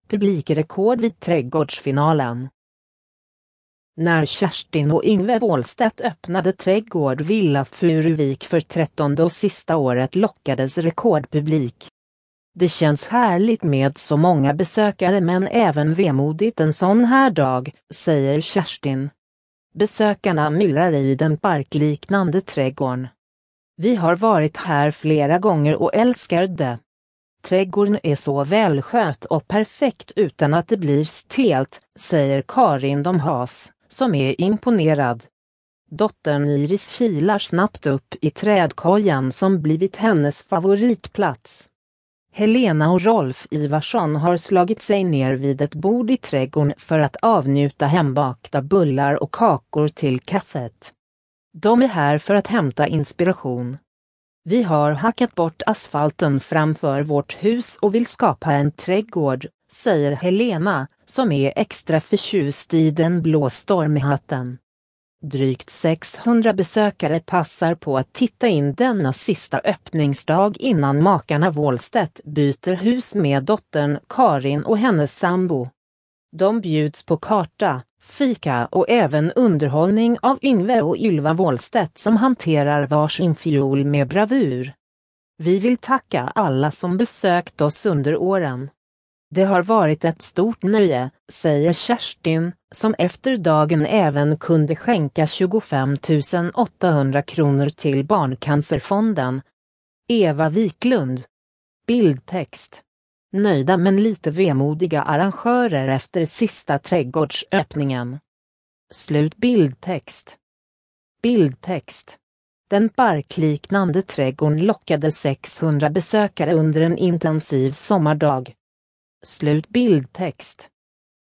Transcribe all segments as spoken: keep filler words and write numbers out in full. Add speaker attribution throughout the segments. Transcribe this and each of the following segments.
Speaker 1: Publikrekord vid trädgårdsfinalen. När Kerstin och Yngve Wåhlstedt öppnade Trädgård Villa Furuvik för trettonde och sista året lockades rekordpublik. Det känns härligt med så många besökare men även vemodigt en sån här dag, säger Kerstin. Besökarna myllrar i den parkliknande trädgården. Vi har varit här flera gånger och älskar det. Trädgården är så välskött och perfekt utan att det blir stelt, säger Karin Domhas, som är imponerad. Dottern Iris kilar snabbt upp i trädkojan som blivit hennes favoritplats. Helena och Rolf Ivarsson har slagit sig ner vid ett bord i trädgården för att avnjuta hembakta bullar och kakor till kaffet. De är här för att hämta inspiration. Vi har hackat bort asfalten framför vårt hus och vill skapa en trädgård, säger Helena, som är extra förtjust i den blå stormhatten. Drygt sexhundra besökare passar på att titta in denna sista öppningsdag innan makarna Wåhlstedt byter hus med dottern Karin och hennes sambo. De bjuds på karta, fika och även underhållning av Yngve och Ylva Wåhlstedt som hanterar varsin fiol med bravur. Vi vill tacka alla som besökt oss under åren. Det har varit ett stort nöje, säger Kerstin, som efter dagen även kunde skänka tjugofem tusen åttahundra kronor till Barncancerfonden. Eva Wiklund. Bildtext. Nöjda men lite vemodiga arrangörer efter sista trädgårdsöppningen. Slut bildtext. Bildtext. Den parkliknande trädgården lockade sexhundra besökare under en intensiv sommardag. Slut bildtext.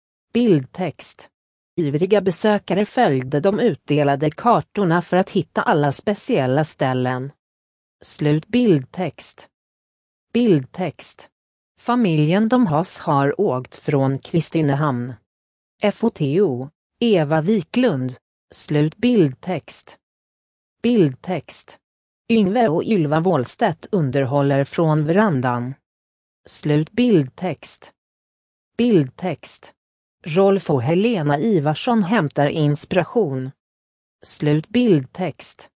Speaker 1: Bildtext. Ivriga besökare följde de utdelade kartorna för att hitta alla speciella ställen. Slut bildtext. Bildtext. Familjen Domhas har åkt från Kristinehamn. Foto. Eva Wiklund. Slut bildtext. Bildtext. Yngve och Ylva Wåhlstedt underhåller från verandan. Slut bildtext. Bildtext. Rolf och Helena Ivarsson hämtar inspiration. Slut bildtext.